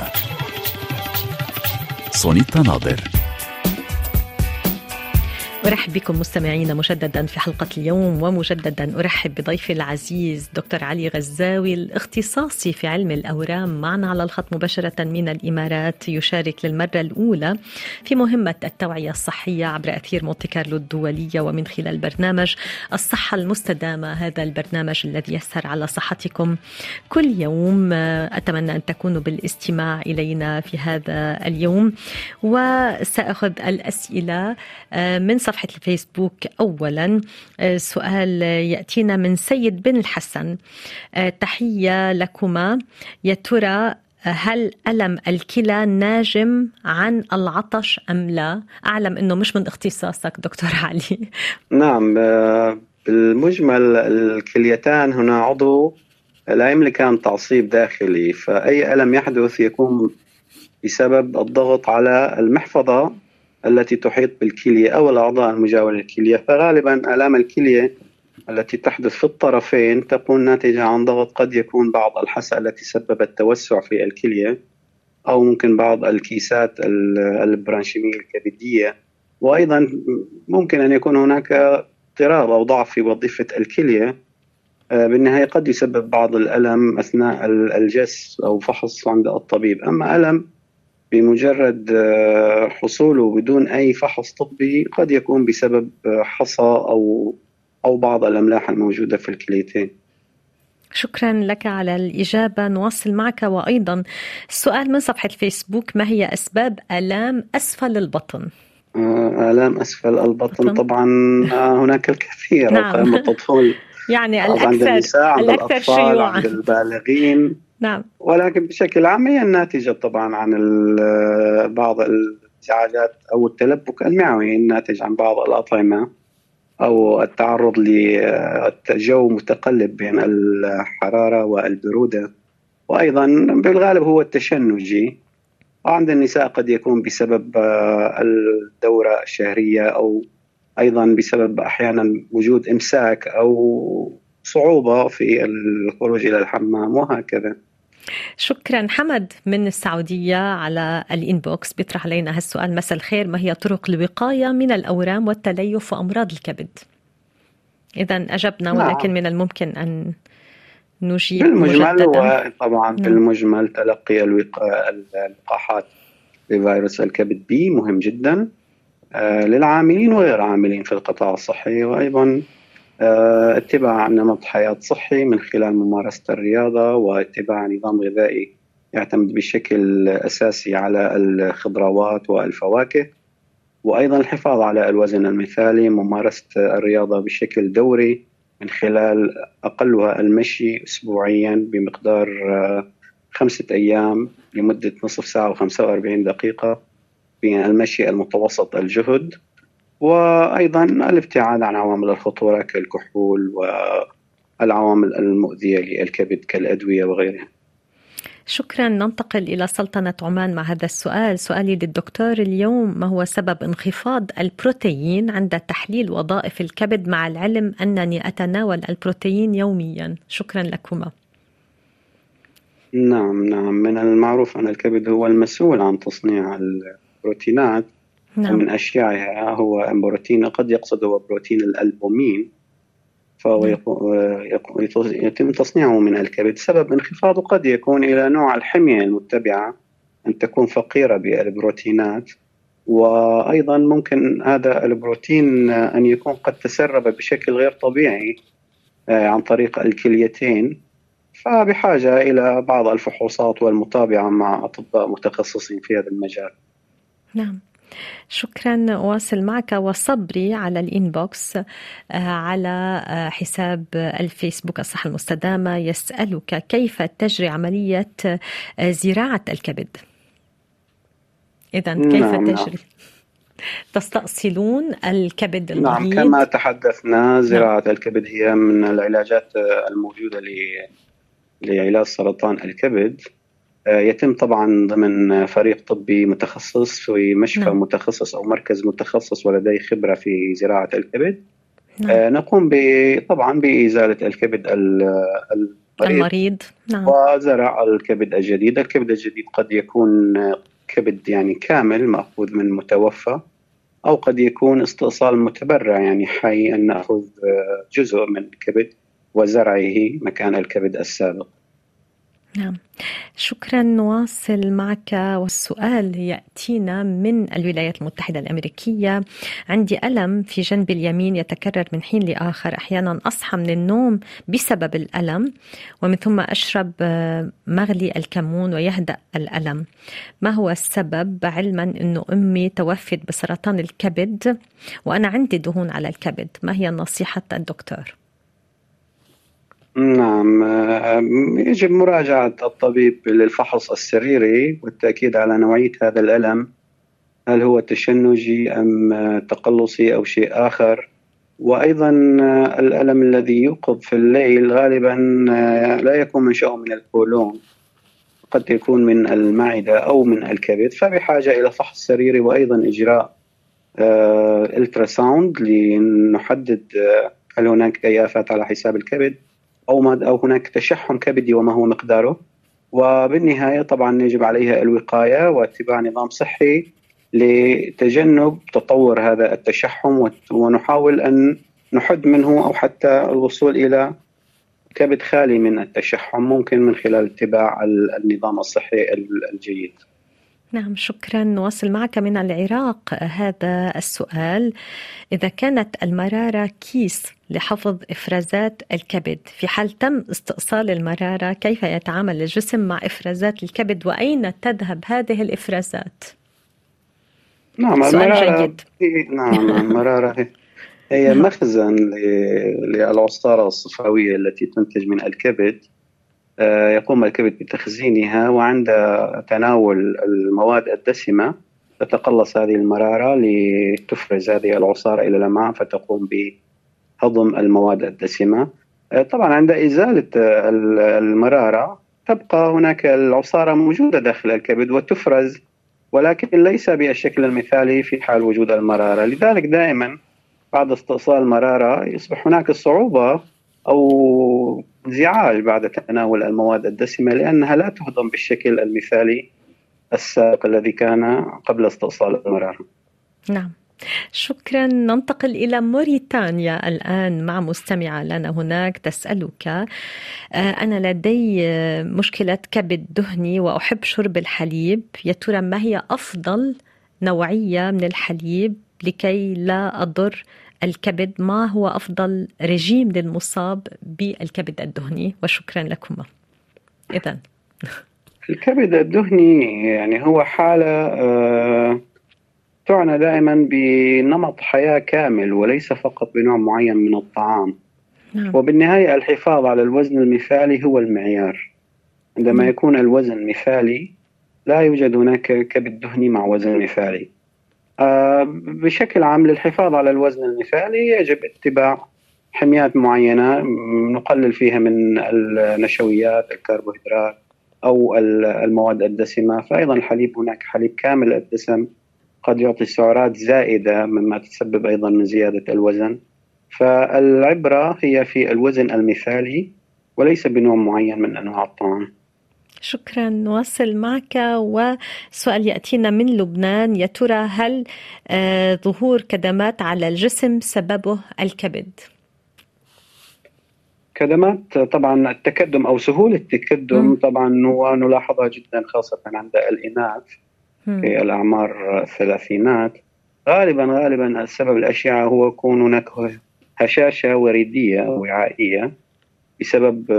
سونيتا ناظر. أرحب بكم مستمعينا مجددا في حلقة اليوم، ومجددا أرحب بضيفي العزيز دكتور علي غزاوي الاختصاصي في علم الأورام، معنا على الخط مباشرة من الإمارات، يشارك للمرة الأولى في مهمة التوعية الصحية عبر أثير مونتي كارلو الدولية، ومن خلال برنامج الصحة المستدامة، هذا البرنامج الذي يسهر على صحتكم كل يوم. أتمنى أن تكونوا بالاستماع إلينا في هذا اليوم، وسأخذ الأسئلة من صفحة الفيسبوك. أولا سؤال يأتينا من سيد بن الحسن، تحية لكما، يا ترى هل ألم الكلى ناجم عن العطش أم لا؟ أعلم أنه مش من اختصاصك دكتور علي. نعم، بالمجمل الكليتان هنا عضو لا يملك أن تعصيب داخلي، فأي ألم يحدث يكون بسبب الضغط على المحفظة التي تحيط بالكلية أو الأعضاء المجاورة للكلية. فغالبا آلام الكلية التي تحدث في الطرفين تكون ناتجة عن ضغط، قد يكون بعض الحصى التي سببت توسع في الكلية، أو ممكن بعض الكيسات البرانشيمية الكبدية، وأيضا ممكن أن يكون هناك اضطراب أو ضعف في وظيفة الكلية. بالنهاية قد يسبب بعض الألم أثناء الجس أو فحص عند الطبيب. أما ألم بمجرد حصوله بدون أي فحص طبي قد يكون بسبب حصى أو أو بعض الأملاح الموجودة في الكليتين. شكرا لك على الإجابة. نواصل معك، وأيضا السؤال من صفحة الفيسبوك: ما هي أسباب آلام أسفل البطن؟ آلام أسفل البطن بطن. طبعا هناك الكثير. نعم. عند الطفل يعني عند الأكثر النساء، عند الأكثر الأطفال، شيوعا. عند البالغين. نعم. ولكن بشكل عام هي الناتجة طبعا عن بعض الانزعاجات أو التلبك المعوي الناتج عن بعض الأطعمة أو التعرض لجو متقلب بين الحرارة والبرودة، وأيضا بالغالب هو التشنجي. وعند النساء قد يكون بسبب الدورة الشهرية، أو أيضا بسبب أحيانا وجود إمساك أو صعوبة في الخروج إلى الحمام وهكذا. شكرا. حمد من السعودية على الإنبوكس بيطرح علينا هالسؤال: مساء الخير، ما هي طرق الوقاية من الأورام والتليف وأمراض الكبد؟ إذا أجبنا، ولكن من الممكن أن نجيب بالمجمل. نعم. وطبعا بالمجمل تلقي اللقاحات لفيروس الكبد بي مهم جدا للعاملين وغير عاملين في القطاع الصحي، وأيضا اتباع نمط حياة صحي من خلال ممارسة الرياضة واتباع نظام غذائي يعتمد بشكل أساسي على الخضروات والفواكه، وأيضا الحفاظ على الوزن المثالي، ممارسة الرياضة بشكل دوري من خلال أقلها المشي أسبوعيا بمقدار خمسة أيام لمدة نصف ساعة وخمسة وأربعين دقيقة بالمشي المتوسط الجهد، وأيضا الابتعاد عن عوامل الخطورة كالكحول والعوامل المؤذية للكبد كالأدوية وغيرها. شكرا. ننتقل إلى سلطنة عمان مع هذا السؤال. سؤالي للدكتور اليوم: ما هو سبب انخفاض البروتين عند تحليل وظائف الكبد، مع العلم أنني أتناول البروتين يوميا؟ شكرا لكما. نعم نعم من المعروف أن الكبد هو المسؤول عن تصنيع البروتينات. نعم. ومن أشيائها هو بروتين قد يقصد هو بروتين الألبومين، فهو يتم تصنيعه من الكبد. سبب انخفاضه قد يكون إلى نوع الحمية المتبعة، أن تكون فقيرة بالبروتينات، وأيضا ممكن هذا البروتين أن يكون قد تسرب بشكل غير طبيعي عن طريق الكليتين، فبحاجة إلى بعض الفحوصات والمتابعة مع أطباء متخصصين في هذا المجال. نعم. شكرا. واصل معك. وصبري على الإنبوكس على حساب الفيسبوك الصحة المستدامة يسألك: كيف تجري عملية زراعة الكبد؟ إذن كيف نعم تجري؟ نعم. تستأصلون الكبد المريض؟ نعم، كما تحدثنا زراعة نعم. الكبد هي من العلاجات الموجودة لعلاج سرطان الكبد. يتم طبعا ضمن فريق طبي متخصص في مشفى نعم. متخصص أو مركز متخصص ولديه خبرة في زراعة الكبد. نعم. نقوم طبعا بإزالة الكبد المريض, المريض. نعم. وزرع الكبد الجديد. الكبد الجديد قد يكون كبد يعني كامل مأخوذ من متوفى، أو قد يكون استئصال متبرع يعني حي، أن نأخذ جزء من الكبد وزرعه مكان الكبد السابق. نعم. شكرا. نواصل معك، والسؤال يأتينا من الولايات المتحدة الأمريكية: عندي ألم في جنبي اليمين يتكرر من حين لآخر، أحيانا أصحى من النوم بسبب الألم، ومن ثم أشرب مغلي الكمون ويهدأ الألم. ما هو السبب، علما أنه أمي توفت بسرطان الكبد وأنا عندي دهون على الكبد؟ ما هي نصيحة الدكتور؟ نعم، يجب مراجعة الطبيب للفحص السريري والتأكيد على نوعية هذا الألم، هل هو تشنجي أم تقلصي أو شيء آخر. وأيضا الألم الذي يوقظ في الليل غالبا لا يكون منشأه من القولون، قد يكون من المعدة أو من الكبد، فبحاجة إلى فحص سريري وأيضا إجراء التراساوند لنحدد هل هناك جيافات على حساب الكبد أو أو هناك تشحم كبدي وما هو مقداره. وبالنهاية طبعا يجب عليها الوقاية واتباع نظام صحي لتجنب تطور هذا التشحم، ونحاول أن نحد منه أو حتى الوصول إلى كبد خالي من التشحم، ممكن من خلال اتباع النظام الصحي الجيد. نعم، شكرا. نواصل معك من العراق هذا السؤال: إذا كانت المرارة كيس لحفظ إفرازات الكبد، في حال تم استئصال المرارة كيف يتعامل الجسم مع إفرازات الكبد وأين تذهب هذه الإفرازات؟ نعم سؤال المرارة جيد. نعم المرارة هي هي مخزن للعصارة الصفراوية التي تنتج من الكبد. يقوم الكبد بتخزينها، وعند تناول المواد الدسمة تتقلص هذه المرارة لتفرز هذه العصارة إلى الأمعاء فتقوم بهضم المواد الدسمة. طبعا عند إزالة المرارة تبقى هناك العصارة موجودة داخل الكبد وتفرز، ولكن ليس بالشكل المثالي في حال وجود المرارة. لذلك دائما بعد استئصال المرارة يصبح هناك صعوبة أو انزعاج بعد تناول المواد الدسمة، لأنها لا تهضم بالشكل المثالي السابق الذي كان قبل استئصال المرارة. نعم، شكرا. ننتقل إلى موريتانيا الآن مع مستمعة لنا هناك تسألك: أنا لدي مشكلة كبد دهني وأحب شرب الحليب، يا ترى ما هي أفضل نوعية من الحليب لكي لا أضر الكبد؟ ما هو أفضل رجيم للمصاب بالكبد الدهني؟ وشكرا لكما. إذن الكبد الدهني يعني هو حالة آه تعنى دائما بنمط حياة كامل وليس فقط بنوع معين من الطعام. نعم. وبالنهاية الحفاظ على الوزن المثالي هو المعيار. عندما نعم. يكون الوزن مثالي لا يوجد هناك كبد دهني مع وزن مثالي. آه بشكل عام للحفاظ على الوزن المثالي يجب اتباع حميات معينة نقلل فيها من النشويات، الكربوهيدرات أو المواد الدسمة. فأيضا الحليب، هناك حليب كامل الدسم قد يعطي سعرات زائدة مما تسبب أيضا من زيادة الوزن. فالعبرة هي في الوزن المثالي وليس بنوع معين من أنواع الطعام. شكرا. نواصل معك وسؤال يأتينا من لبنان: يا ترى هل آه ظهور كدمات على الجسم سببه الكبد؟ كدمات طبعا التكدم أو سهولة التكدم طبعا هو نلاحظها جدا خاصة عند الإناث في الأعمار الثلاثينات. غالبا غالبا السبب الأشعة هو كون هناك هشاشة وريدية وعائية بسبب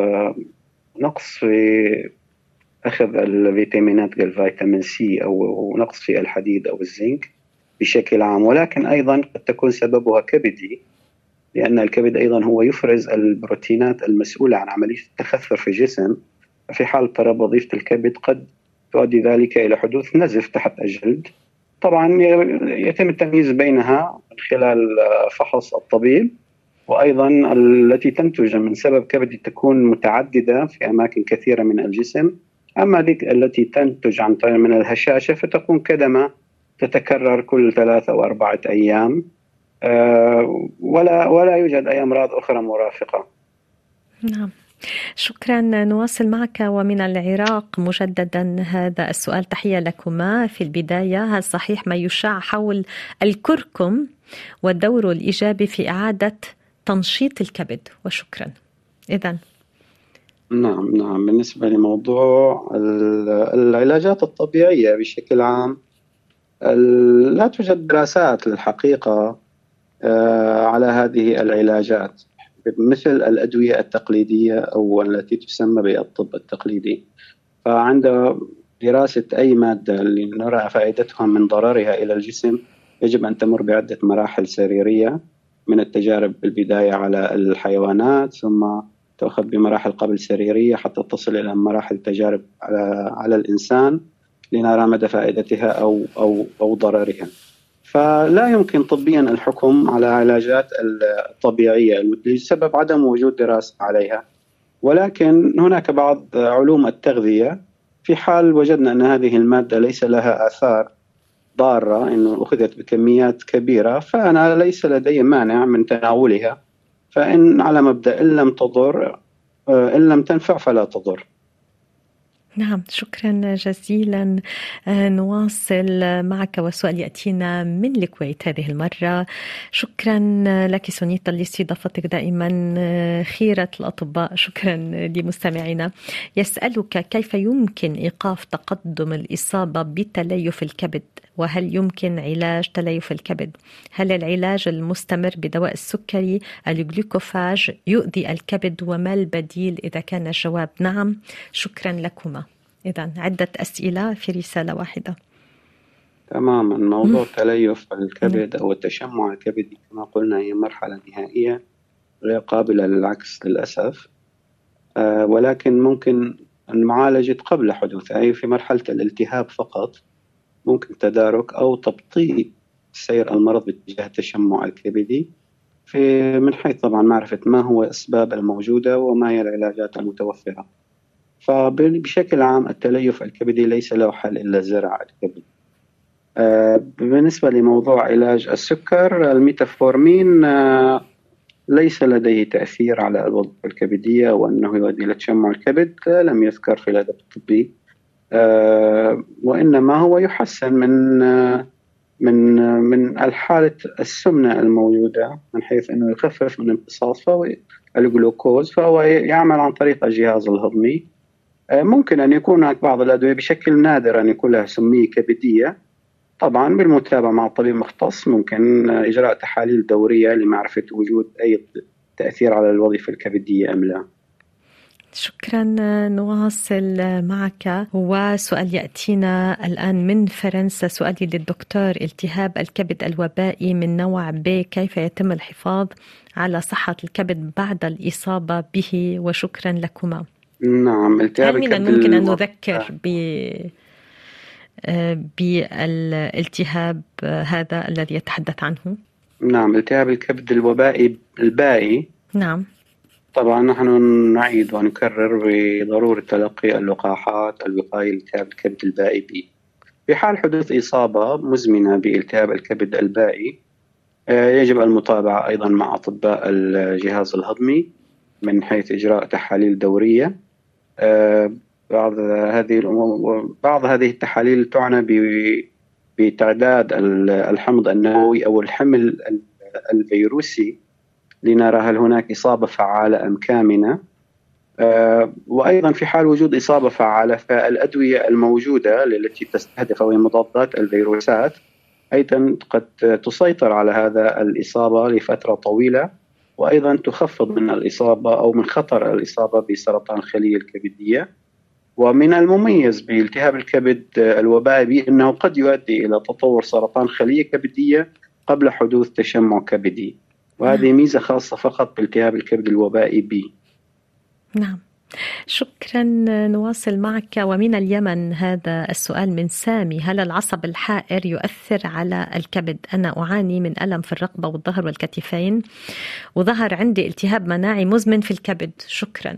نقص في أخذ الفيتامينات كالفيتامين سي أو نقص في الحديد أو الزنك بشكل عام. ولكن أيضا قد تكون سببها كبدي، لأن الكبد أيضا هو يفرز البروتينات المسؤولة عن عملية التخثر في الجسم. في حال اضطراب وظيفة الكبد قد تؤدي ذلك إلى حدوث نزف تحت الجلد. طبعا يتم التمييز بينها من خلال فحص الطبيب، وأيضا التي تنتج من سبب كبدي تكون متعددة في أماكن كثيرة من الجسم. أما ذيك التي تنتج عن طريق من الهشاشة فتكون كدمة تتكرر كل ثلاثة أو أربعة أيام، أه ولا ولا يوجد أي أمراض أخرى مرافقة. نعم، شكرا. نواصل معك ومن العراق مجددا هذا السؤال. تحية لكما. في البداية، هل صحيح ما يشاع حول الكركم والدور الإيجابي في إعادة تنشيط الكبد؟ وشكرا. إذن نعم نعم بالنسبة لموضوع العلاجات الطبيعية بشكل عام، لا توجد دراسات للحقيقة على هذه العلاجات مثل الأدوية التقليدية أو التي تسمى بالطب التقليدي. فعند دراسة أي مادة لنرى فائدتها من ضررها إلى الجسم يجب أن تمر بعدة مراحل سريرية، من التجارب بالبداية على الحيوانات، ثم تأخذ بمراحل قبل سريرية حتى تصل إلى مراحل تجارب على, على الإنسان لنرى مدى فائدتها أو, أو, أو ضررها. فلا يمكن طبيا الحكم على علاجات الطبيعية لسبب عدم وجود دراسة عليها. ولكن هناك بعض علوم التغذية في حال وجدنا أن هذه المادة ليس لها آثار ضارة إنه أخذت بكميات كبيرة، فأنا ليس لدي مانع من تناولها. فإن على مبدأ إن لم تضر إن لم تنفع فلا تضر. نعم، شكرا جزيلا. نواصل معك وسؤال يأتينا من الكويت هذه المرة. شكرا لك سونيتا لاستضافتك دائما خيرة الأطباء. شكرا لمستمعينا. يسألك كيف يمكن إيقاف تقدم الإصابة بتليف الكبد، وهل يمكن علاج تليف الكبد؟ هل العلاج المستمر بدواء السكري الجلوكوفاج يؤذي الكبد، وما البديل إذا كان الجواب نعم؟ شكرا لكما. إذن عدة أسئلة في رسالة واحدة. تماما. موضوع تليف الكبد أو التشمع الكبدي كما قلنا هي مرحلة نهائية غير قابلة للعكس للأسف، أه ولكن ممكن المعالجة قبل حدوثها، أي في مرحلة الالتهاب فقط ممكن تدارك أو تبطيء سير المرض باتجاه التشمع الكبدي، في من حيث طبعا معرفة ما هو الأسباب الموجودة وما هي العلاجات المتوفرة. فبشكل عام التليف الكبدي ليس له حل إلا زرع الكبد. آه بالنسبة لموضوع علاج السكر، الميتافورمين آه ليس لديه تأثير على الوظيفة الكبدية وأنه يؤدي إلى تشمع الكبد، لم يذكر في الأدب الطبي، آه وإنما هو يحسن من آه من آه من الحالة السمنة الموجودة، من حيث أنه يخفف من امتصاص الجلوكوز، فهو يعمل عن طريق الجهاز الهضمي. ممكن أن يكون هناك بعض الأدوية بشكل نادر أن يكون لها سمية كبدية، طبعا بالمتابعة مع طبيب مختص، ممكن إجراء تحاليل دورية لمعرفة وجود أي تأثير على الوظيفة الكبدية أم لا. شكرا. نواصل معك وسؤال يأتينا الآن من فرنسا. سؤالي للدكتور: التهاب الكبد الوبائي من نوع ب، كيف يتم الحفاظ على صحة الكبد بعد الإصابة به؟ وشكرا لكما. نعم، التهاب هل من الكبد الممكن أن الو... نذكر ب بالالتهاب هذا الذي يتحدث عنه؟ نعم، التهاب الكبد الوبائي البائي. نعم. طبعا نحن نعيد ونكرر بضرورة تلقي اللقاحات الوقائية لالتهاب الكبد البائي بي. في حال حدوث إصابة مزمنة بالتهاب الكبد البائي يجب المتابعة أيضا مع أطباء الجهاز الهضمي من حيث إجراء تحاليل دورية. بعض هذه بعض هذه التحاليل تعنى بتعداد الحمض النووي أو الحمل الفيروسي لنرى هل هناك إصابة فعالة أم كامنة. وأيضا في حال وجود إصابة فعالة فالأدوية الموجودة التي تستهدف أو مضادات الفيروسات أيضا قد تسيطر على هذا الإصابة لفترة طويلة، وأيضا تخفض من الإصابة أو من خطر الإصابة بسرطان الخلية الكبدية. ومن المميز بالتهاب الكبد الوبائي بأنه قد يؤدي إلى تطور سرطان خلية كبدية قبل حدوث تشمع كبدي، وهذه ميزة خاصة فقط بالتهاب الكبد الوبائي بي. نعم، شكرا. نواصل معك ومن اليمن هذا السؤال من سامي: هل العصب الحائر يؤثر على الكبد؟ أنا أعاني من ألم في الرقبة والظهر والكتفين، وظهر عندي التهاب مناعي مزمن في الكبد. شكرا.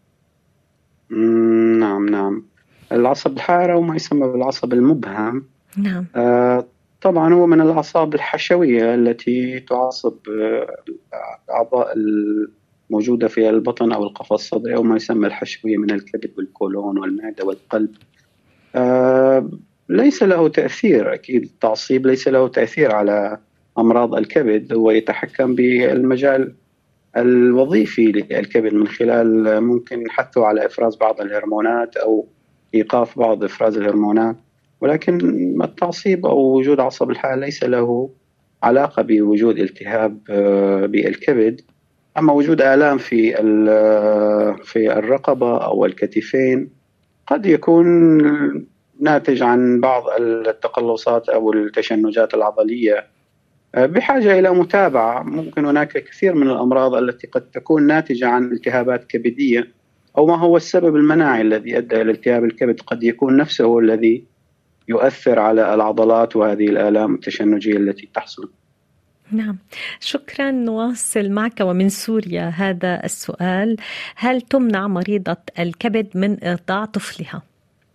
نعم نعم العصب الحائر أو ما يسمى بالعصب المبهم، نعم آه طبعا هو من الأعصاب الحشوية التي تعصب الأعضاء الموجودة في البطن أو القفص الصدري أو ما يسمى الحشوية من الكبد والكولون والمعدة والقلب. آه ليس له تأثير، أكيد التعصيب ليس له تأثير على أمراض الكبد، هو يتحكم بالمجال الوظيفي للكبد من خلال ممكن حثه على إفراز بعض الهرمونات أو إيقاف بعض إفراز الهرمونات، ولكن التعصيب أو وجود عصب الحائر ليس له علاقة بوجود التهاب بالكبد. أما وجود آلام في في الرقبة أو الكتفين قد يكون ناتج عن بعض التقلصات أو التشنجات العضلية بحاجة إلى متابعة. ممكن هناك كثير من الأمراض التي قد تكون ناتجة عن التهابات كبدية، أو ما هو السبب المناعي الذي أدى إلى التهاب الكبد قد يكون نفسه الذي يؤثر على العضلات وهذه الآلام التشنجية التي تحصل. نعم، شكرا. نواصل معك ومن سوريا هذا السؤال: هل تمنع مريضة الكبد من إرضاع طفلها؟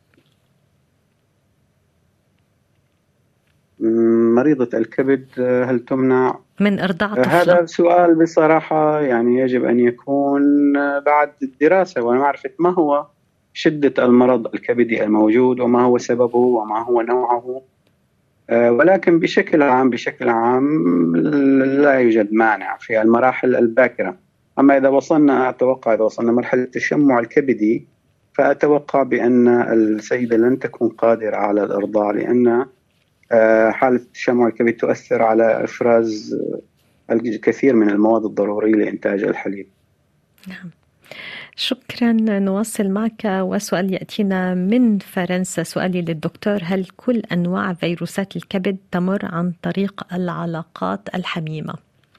مريضة الكبد هل تمنع من إرضاع طفلها؟ هذا السؤال بصراحة يعني يجب أن يكون بعد الدراسة ومعرفة ما هو شدة المرض الكبدي الموجود وما هو سببه وما هو نوعه. ولكن بشكل عام بشكل عام لا يوجد مانع في المراحل الباكرة. أما إذا وصلنا أتوقع إذا وصلنا مرحلة التشمع الكبدي فأتوقع بأن السيدة لن تكون قادرة على الإرضاع، لأن حالة التشمع الكبدي تؤثر على إفراز الكثير من المواد الضرورية لإنتاج الحليب. نعم، شكرا. نواصل معك وسؤال يأتينا من فرنسا. سؤالي للدكتور: هل كل أنواع فيروسات الكبد تمر عن طريق العلاقات الحميمة؟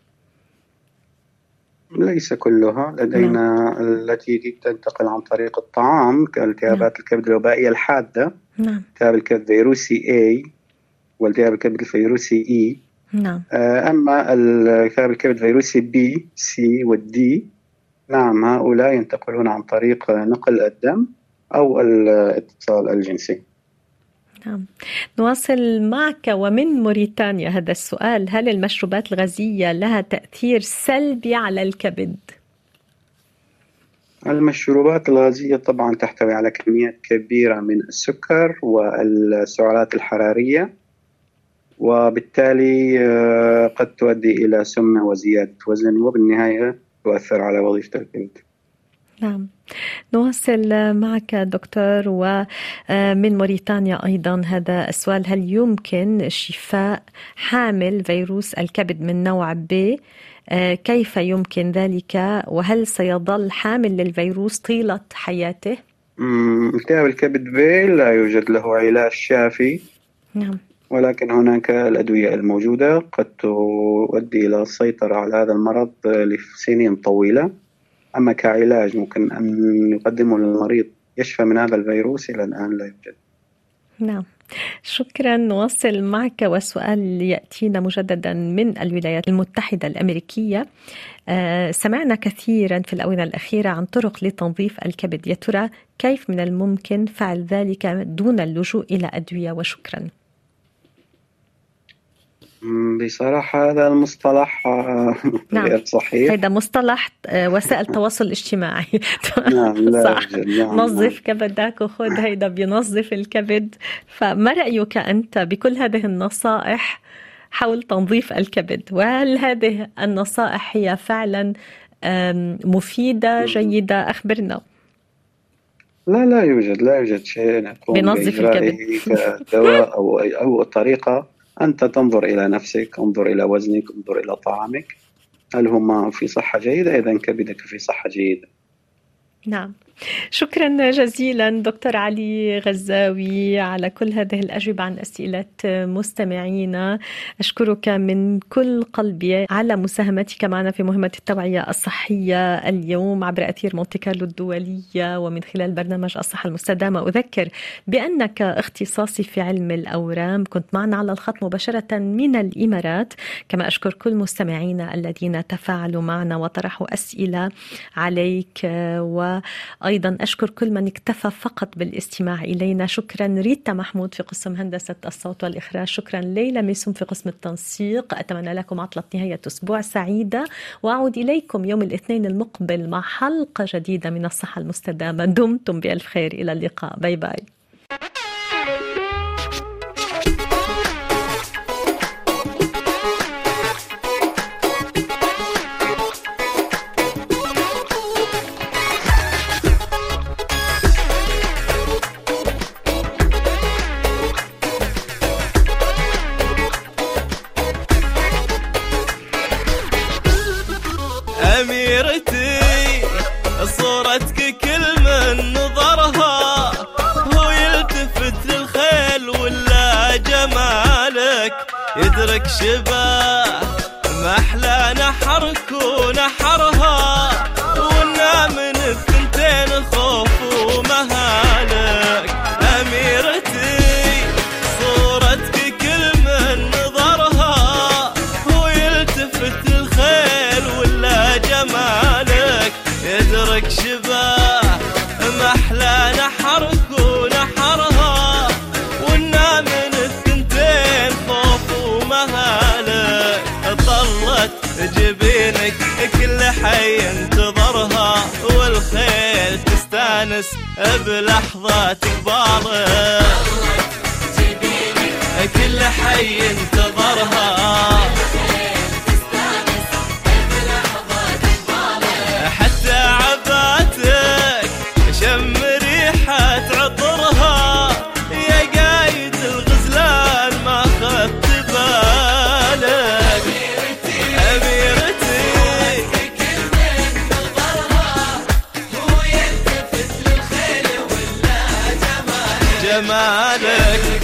ليس كلها، لدينا نعم. التي تنتقل عن طريق الطعام كالتهابات نعم. الكبد الوبائية الحادة، نعم. التهاب الكبد فيروسي A والتهاب الكبد الفيروسي E. نعم. أما التهاب الكبد فيروسي B C والD، نعم، هؤلاء ينتقلون عن طريق نقل الدم أو الاتصال الجنسي. نعم. نواصل معك ومن موريتانيا هذا السؤال: هل المشروبات الغازية لها تأثير سلبي على الكبد؟ المشروبات الغازية طبعا تحتوي على كميات كبيرة من السكر والسعرات الحرارية، وبالتالي قد تؤدي إلى سمنة وزيادة وزن، وبالنهاية تؤثر على وظيفة الكبد. نعم. نواصل معك دكتور ومن موريتانيا أيضا هذا السؤال: هل يمكن شفاء حامل فيروس الكبد من نوع B؟ كيف يمكن ذلك؟ وهل سيظل حامل للفيروس طيلة حياته؟ التهاب الكبد B لا يوجد له علاج شافي. نعم. ولكن هناك الأدوية الموجودة قد تؤدي إلى السيطرة على هذا المرض لسنين طويلة. أما كعلاج ممكن أن يقدمه للمريض يشفى من هذا الفيروس، إلى الآن لا يوجد. نعم، شكرا. نواصل معك وسؤال يأتينا مجددا من الولايات المتحدة الأمريكية. آه سمعنا كثيرا في الآونة الأخيرة عن طرق لتنظيف الكبد، يا ترى كيف من الممكن فعل ذلك دون اللجوء إلى أدوية؟ وشكرا. بصراحة هذا المصطلح نعم. غير صحيح. هذا مصطلح وسائل التواصل الاجتماعي. نعم. لا صح. نعم. نظف كبدك وخذ هيدا بينظف الكبد. فما رأيك أنت بكل هذه النصائح حول تنظيف الكبد؟ وهل هذه النصائح هي فعلا مفيدة جيدة؟ أخبرنا. لا لا يوجد لا يوجد شيء نقوم بنظف الكبد كدواء أو أو طريقة. أنت تنظر إلى نفسك، انظر إلى وزنك، انظر إلى طعامك، هل هما في صحة جيدة؟ إذن كبدك في صحة جيدة. نعم، شكرا جزيلا دكتور علي غزاوي على كل هذه الأجوبة عن أسئلة مستمعينا. أشكرك من كل قلبي على مساهمتك معنا في مهمة التوعية الصحية اليوم عبر أثير مونتي كارلو الدولية ومن خلال برنامج الصحة المستدامة. أذكر بأنك اختصاصي في علم الأورام، كنت معنا على الخط مباشرة من الإمارات. كما أشكر كل مستمعينا الذين تفاعلوا معنا وطرحوا أسئلة عليك، وأيضا أشكر كل من اكتفى فقط بالاستماع إلينا. شكرا ريتا محمود في قسم هندسة الصوت والإخراج، شكرا ليلى ميسوم في قسم التنسيق. أتمنى لكم عطلة نهاية أسبوع سعيدة، وأعود إليكم يوم الاثنين المقبل مع حلقة جديدة من الصحة المستدامة. دمتم بألف خير، إلى اللقاء، باي باي. أميرتي صورتك كل من نظرها هو يلتفت للخيل ولا جمالك يدرك شباه ما أحلى نحرك ونحرها ونا من الثنتين خوف ومهالك. أميرتي صورتك كل من نظرها هو يلتفت للخيل ولا جمالك يدرك شباه ما أحلى نحرك ونحرها ونا من الثنتين خوف ومهالك. طلت جبينك كل حي انتظرها والخيل تستانس تستانس بلحظة قبالك، كل حي انتظرها حتى عباتك شم ريحة عطرها، يا قايد الغزلان ما خدت بالك. أميرتي كل من نظرها هو يلتفت للخيل ولا جمالك، جمالك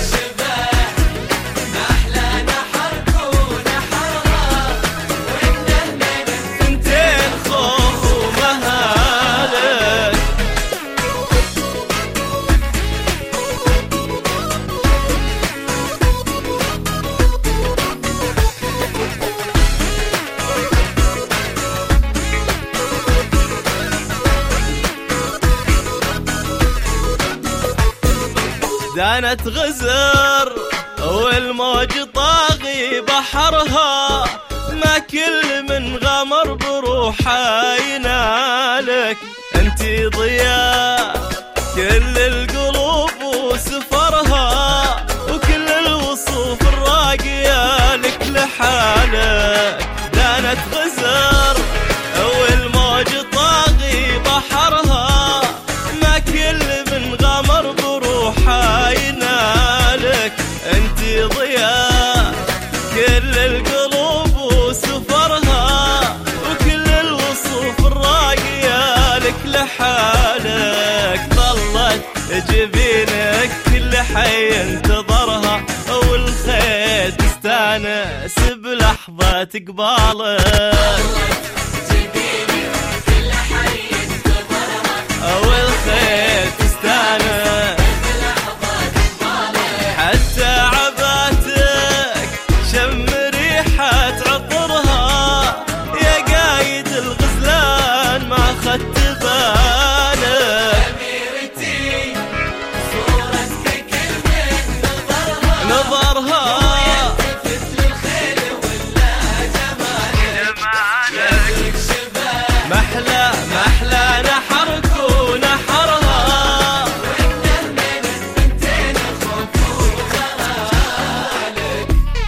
دانت غزر والموج طاغي بحرها، ما كل من غمر بروحها ينالك. انتي ضياء كل القلوب وسفرها، وكل الوصوف الراقية لك لحالك. دانت غزر والموج طاغي بحرها، ما كل من غمر بروحها ينالك. انتي ضياء كل القلوب وسفرها، وكل الوصوف الراقية لك لحالك. ظلت جبينك كل حي انتظرها، والخيل تستانس بلحظة قبالك، والخيل تستانس حتى عباتك شم ريحة عطرها، يا قايد الغزلان ما خدت بالك. أميرتي صورتك كل من نظرها نظرها يلتفت للخيل ولا جمالك، جمالك محلى محلى نحرك ونحرها، وإنه من البنتين الخوف وخالك.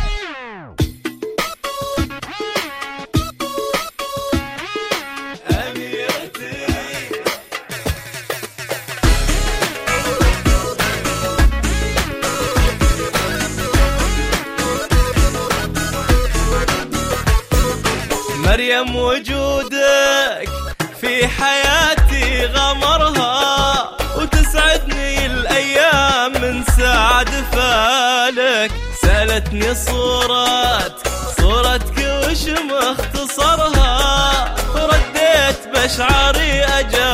أميرتي مريم وجودك في حياتي غمرها، وتسعدني الأيام من سعد فالك. سألتني صورتك صورتك وش مختصرها، رديت بشعري أجل